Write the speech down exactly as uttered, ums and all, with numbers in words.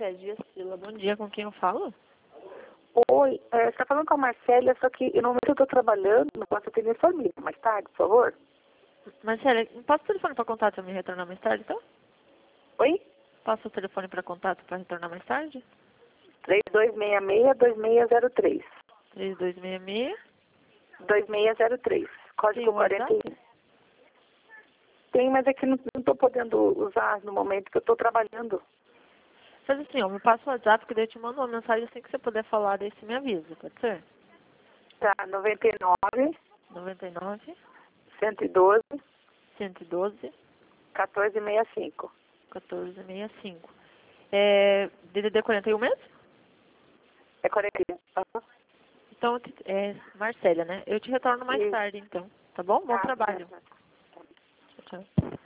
Crédito Sila, bom dia, com quem eu falo? Oi, é, você está falando com a Marcélia, só que no momento eu estou trabalhando, não posso atender sua amiga. Mais tarde, por favor. Marcela, passa o telefone para contato para me retornar mais tarde, então? Oi? Passa o telefone para contato para retornar mais tarde? três dois seis seis, dois seis zero três. três dois seis seis. dois seis zero três. Tem Código o quarenta e um. WhatsApp? Tem, mas é que não estou podendo usar no momento que eu estou trabalhando. Faz assim, ó, me passa o WhatsApp que daí eu te mando uma mensagem assim que você puder falar, daí você me avisa, pode ser? Tá, noventa e nove, noventa e nove, cento e doze, cento e doze, quatorze sessenta e cinco. quatorze sessenta e cinco. É D D D quarenta e um mesmo? É quarenta e um. Aham. Então, é Marcélia, né? Eu te retorno mais Isso. tarde, então. Tá bom? Bom Tá, trabalho. tá, tá. Tchau, tchau.